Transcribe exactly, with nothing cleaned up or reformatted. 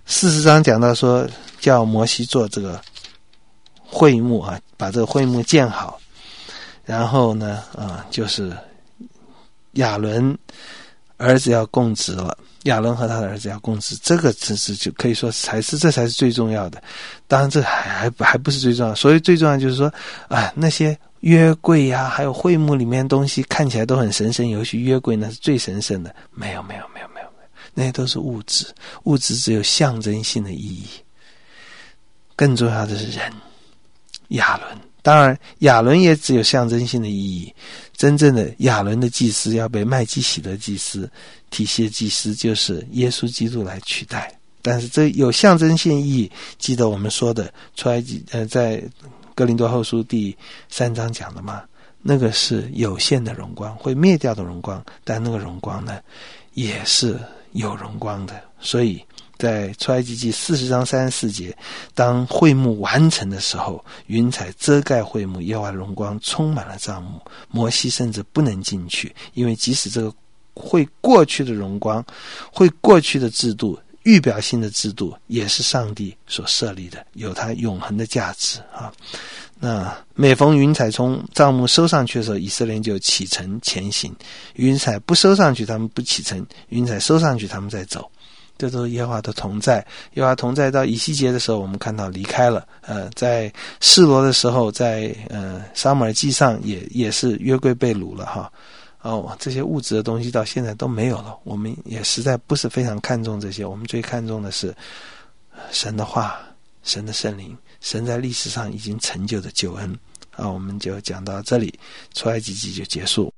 四十章讲到说叫摩西做这个会幕啊，把这个会幕建好，然后呢啊，就是亚伦儿子要供职了，亚伦和他的儿子要供职，这个只是就可以说才是这才是最重要的。当然这还还还不是最重要，所以最重要就是说啊，那些约柜呀、啊，还有会幕里面的东西看起来都很神圣，尤其约柜那是最神圣的。没有没有没有没有没有，那些都是物质，物质只有象征性的意义。更重要的是人，亚伦。当然亚伦也只有象征性的意义，真正的亚伦的祭司要被麦基洗德祭司体系的祭司就是耶稣基督来取代。但是这有象征性意义，记得我们说的出埃及呃，在哥林多后书第三章讲的嘛，那个是有限的荣光，会灭掉的荣光，但那个荣光呢也是有荣光的。所以在出埃及记四十章三十四节，当会幕完成的时候，云彩遮盖会幕，耶和华的荣光充满了帐幕，摩西甚至不能进去，因为即使这个会过去的荣光，会过去的制度，预表性的制度，也是上帝所设立的，有它永恒的价值啊。那每逢云彩从帐幕收上去的时候，以色列人就启程前行，云彩不收上去他们不启程，云彩收上去他们再走，这都是耶和华的同在。耶和华同在到以西结的时候，我们看到离开了。呃，在示罗的时候，在呃撒母耳记上也也是约柜被掳了哈。哦，这些物质的东西到现在都没有了，我们也实在不是非常看重这些。我们最看重的是神的话，神的圣灵，神在历史上已经成就的救恩。好，我们就讲到这里，出埃及记就结束。